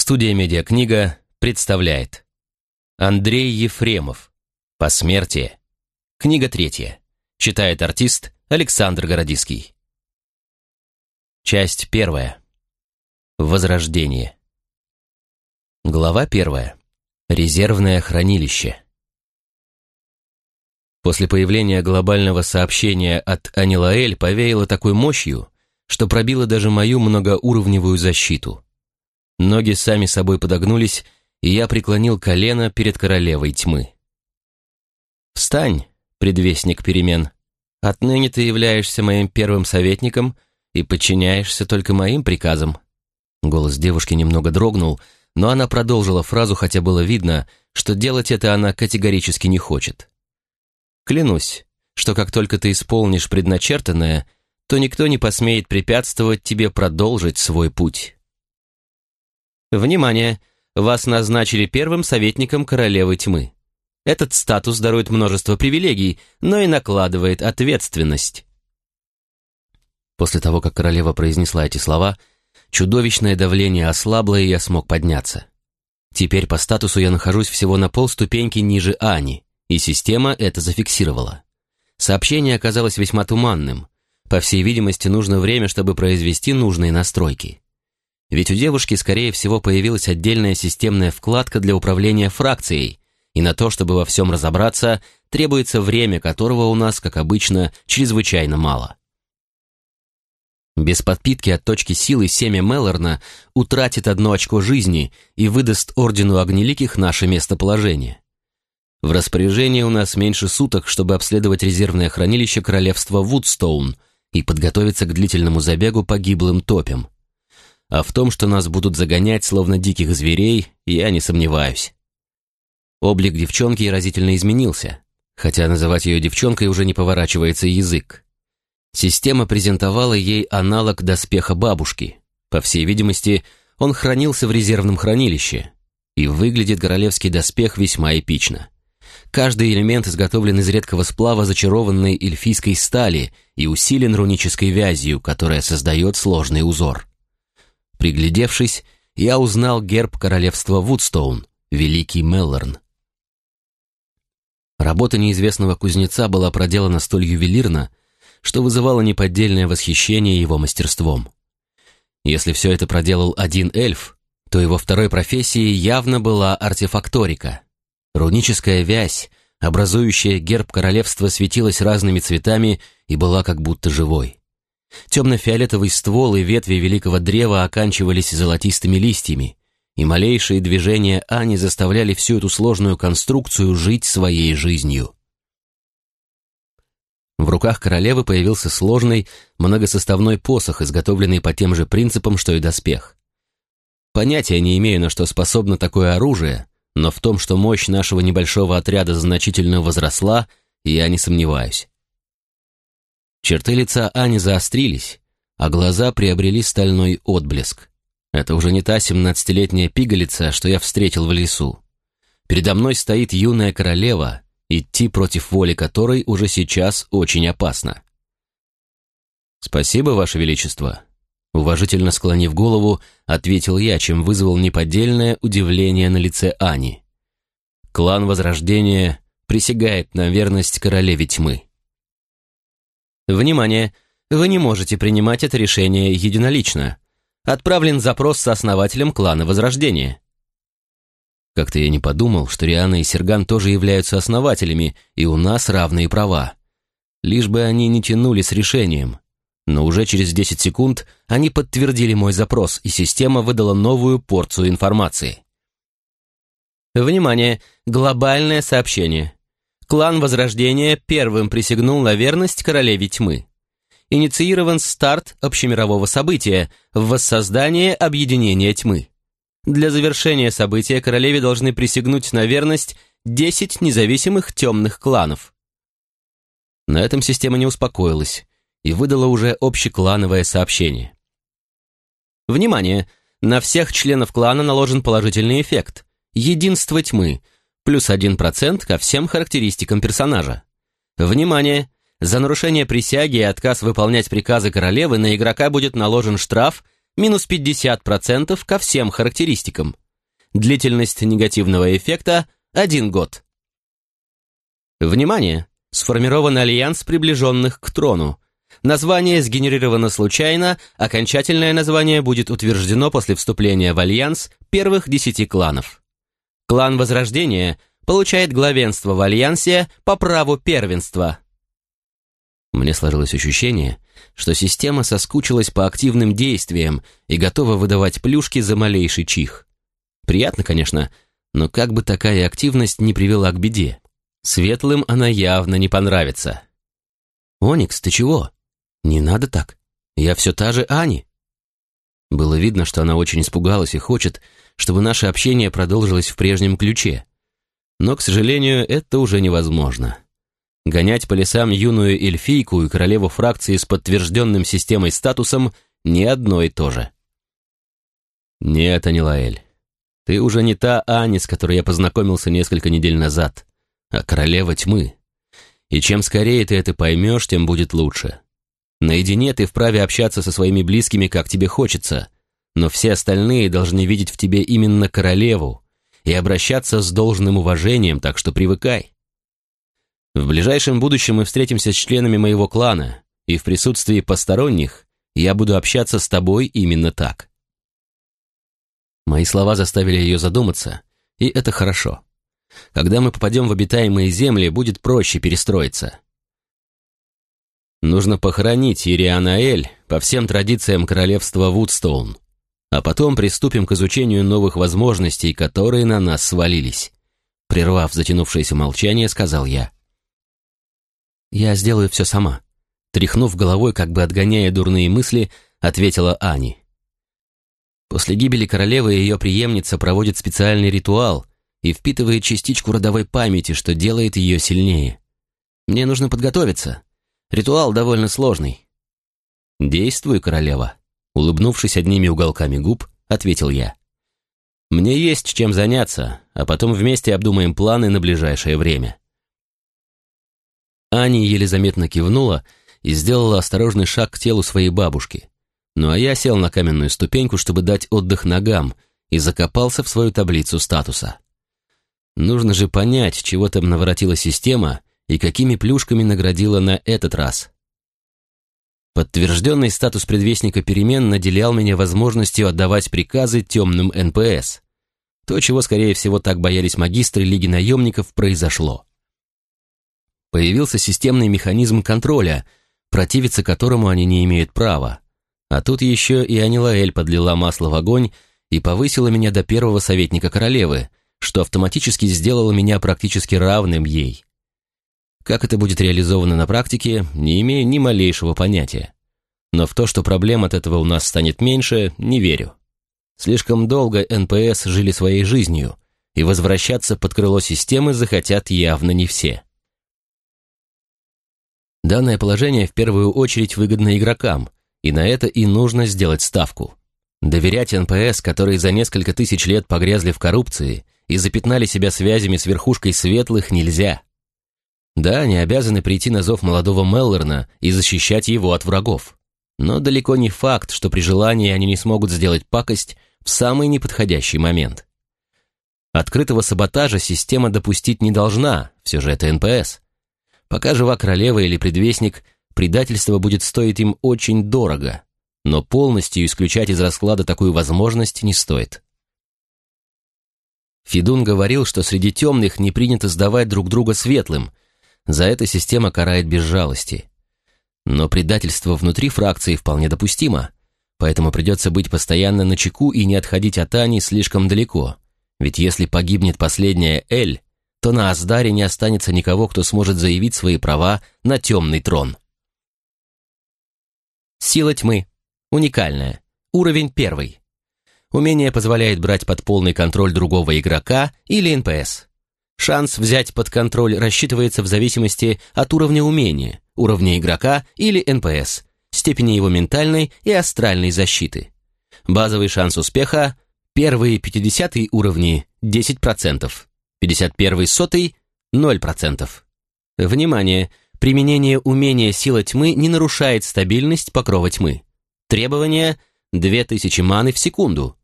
Студия «Медиакнига» представляет Андрей Ефремов. «Посмертие». Книга 3. Читает артист Александр Городиский. Часть 1. Возрождение. Глава 1. Резервное хранилище. После появления глобального сообщения от Анилаэль повеяло такой мощью, что пробило даже мою многоуровневую защиту. Ноги сами собой подогнулись, и я преклонил колено перед королевой тьмы. «Встань, предвестник перемен. Отныне ты являешься моим первым советником и подчиняешься только моим приказам». Голос девушки немного дрогнул, но она продолжила фразу, хотя было видно, что делать это она категорически не хочет. «Клянусь, что как только ты исполнишь предначертанное, то никто не посмеет препятствовать тебе продолжить свой путь». Внимание! Вас назначили первым советником королевы тьмы. Этот статус дарует множество привилегий, но и накладывает ответственность. После того, как королева произнесла эти слова, чудовищное давление ослабло, и я смог подняться. Теперь по статусу я нахожусь всего на полступеньки ниже Ани, и система это зафиксировала. Сообщение оказалось весьма туманным. По всей видимости, нужно время, чтобы произвести нужные настройки. Ведь у девушки, скорее всего, появилась отдельная системная вкладка для управления фракцией, и на то, чтобы во всем разобраться, требуется время, которого у нас, как обычно, чрезвычайно мало. Без подпитки от точки силы семя Мелорна утратит 1 очко жизни и выдаст Ордену Огнеликих наше местоположение. В распоряжении у нас меньше суток, чтобы обследовать резервное хранилище королевства Вудстоун и подготовиться к длительному забегу по гиблым топям. А в том, что нас будут загонять, словно диких зверей, я не сомневаюсь. Облик девчонки разительно изменился, хотя называть ее девчонкой уже не поворачивается язык. Система презентовала ей аналог доспеха бабушки. По всей видимости, он хранился в резервном хранилище, и выглядит королевский доспех весьма эпично. Каждый элемент изготовлен из редкого сплава зачарованной эльфийской стали и усилен рунической вязью, которая создает сложный узор. Приглядевшись, я узнал герб королевства Вудстоун, Великий Мелорн. Работа неизвестного кузнеца была проделана столь ювелирно, что вызывало неподдельное восхищение его мастерством. Если все это проделал один эльф, то его второй профессией явно была артефакторика. Руническая вязь, образующая герб королевства, светилась разными цветами и была как будто живой. Темно-фиолетовый ствол и ветви великого древа оканчивались золотистыми листьями, и малейшие движения Ани заставляли всю эту сложную конструкцию жить своей жизнью. В руках королевы появился сложный, многосоставной посох, изготовленный по тем же принципам, что и доспех. Понятия не имею, на что способно такое оружие, но в том, что мощь нашего небольшого отряда значительно возросла, я не сомневаюсь. Черты лица Ани заострились, а глаза приобрели стальной отблеск. Это уже не та 17-летняя пигалица, что я встретил в лесу. Передо мной стоит юная королева, идти против воли которой уже сейчас очень опасно. «Спасибо, Ваше Величество», — уважительно склонив голову, ответил я, чем вызвал неподдельное удивление на лице Ани. «Клан Возрождения присягает на верность королеве тьмы». Внимание! Вы не можете принимать это решение единолично. Отправлен запрос сооснователям клана Возрождения. Как-то я не подумал, что Риана и Серган тоже являются основателями, и у нас равные права. Лишь бы они не тянули с решением. Но уже через 10 секунд они подтвердили мой запрос, и система выдала новую порцию информации. Внимание! Глобальное сообщение. Клан Возрождения первым присягнул на верность королеве тьмы. Инициирован старт общемирового события – воссоздание объединения тьмы. Для завершения события королеве должны присягнуть на верность 10 независимых темных кланов. На этом система не успокоилась и выдала уже общеклановое сообщение. Внимание! На всех членов клана наложен положительный эффект – единство тьмы – плюс 1% ко всем характеристикам персонажа. Внимание! За нарушение присяги и отказ выполнять приказы королевы на игрока будет наложен штраф минус 50% ко всем характеристикам. Длительность негативного эффекта – 1 год. Внимание! Сформирован альянс приближенных к трону. Название сгенерировано случайно, окончательное название будет утверждено после вступления в альянс первых 10 кланов. Клан Возрождения получает главенство в альянсе по праву первенства. Мне сложилось ощущение, что система соскучилась по активным действиям и готова выдавать плюшки за малейший чих. Приятно, конечно, но как бы такая активность не привела к беде. Светлым она явно не понравится. «Оникс, ты чего? Не надо так. Я все та же Ани». Было видно, что она очень испугалась и хочет, чтобы наше общение продолжилось в прежнем ключе. Но, к сожалению, это уже невозможно. Гонять по лесам юную эльфийку и королеву фракции с подтвержденным системой статусом не одно и то же. «Нет, Анилаэль, ты уже не та Ани, с которой я познакомился несколько недель назад, а королева тьмы. И чем скорее ты это поймешь, тем будет лучше. Наедине ты вправе общаться со своими близкими, как тебе хочется, но все остальные должны видеть в тебе именно королеву и обращаться с должным уважением, так что привыкай. В ближайшем будущем мы встретимся с членами моего клана, и в присутствии посторонних я буду общаться с тобой именно так». Мои слова заставили ее задуматься, и это хорошо. Когда мы попадем в обитаемые земли, будет проще перестроиться. Нужно похоронить Ирианаэль по всем традициям королевства Вудстоун, а потом приступим к изучению новых возможностей, которые на нас свалились. Прервав затянувшееся молчание, сказал я. «Я сделаю все сама», — тряхнув головой, как бы отгоняя дурные мысли, ответила Ани. «После гибели королевы ее преемница проводит специальный ритуал и впитывает частичку родовой памяти, что делает ее сильнее. Мне нужно подготовиться. Ритуал довольно сложный». «Действуй, королева», — улыбнувшись одними уголками губ, ответил я. «Мне есть чем заняться, а потом вместе обдумаем планы на ближайшее время». Ани еле заметно кивнула и сделала осторожный шаг к телу своей бабушки. Ну а я сел на каменную ступеньку, чтобы дать отдых ногам, и закопался в свою таблицу статуса. Нужно же понять, чего там наворотила система и какими плюшками наградила на этот раз. Подтвержденный статус предвестника перемен наделял меня возможностью отдавать приказы темным НПС. То, чего, скорее всего, так боялись магистры Лиги наемников, произошло. Появился системный механизм контроля, противиться которому они не имеют права. А тут еще и Анилаэль подлила масло в огонь и повысила меня до первого советника королевы, что автоматически сделало меня практически равным ей. Как это будет реализовано на практике, не имею ни малейшего понятия. Но в то, что проблем от этого у нас станет меньше, не верю. Слишком долго НПС жили своей жизнью, и возвращаться под крыло системы захотят явно не все. Данное положение в первую очередь выгодно игрокам, и на это и нужно сделать ставку. Доверять НПС, которые за несколько тысяч лет погрязли в коррупции и запятнали себя связями с верхушкой светлых, нельзя. Да, они обязаны прийти на зов молодого Меллорна и защищать его от врагов. Но далеко не факт, что при желании они не смогут сделать пакость в самый неподходящий момент. Открытого саботажа система допустить не должна, все же это НПС. Пока жива королева или предвестник, предательство будет стоить им очень дорого, но полностью исключать из расклада такую возможность не стоит. Федун говорил, что среди темных не принято сдавать друг друга светлым, за это система карает без жалости. Но предательство внутри фракции вполне допустимо, поэтому придется быть постоянно начеку и не отходить от Ани слишком далеко, ведь если погибнет последняя Эль, то на Аздаре не останется никого, кто сможет заявить свои права на темный трон. Сила тьмы. Уникальная. Уровень 1. Умение позволяет брать под полный контроль другого игрока или НПС. Шанс взять под контроль рассчитывается в зависимости от уровня умения, уровня игрока или НПС, степени его ментальной и астральной защиты. Базовый шанс успеха – первые 50 уровни – 10%. 51-й сотый – 0%. Внимание! Применение умения «Сила тьмы» не нарушает стабильность покрова тьмы. Требования 2000 маны в секунду.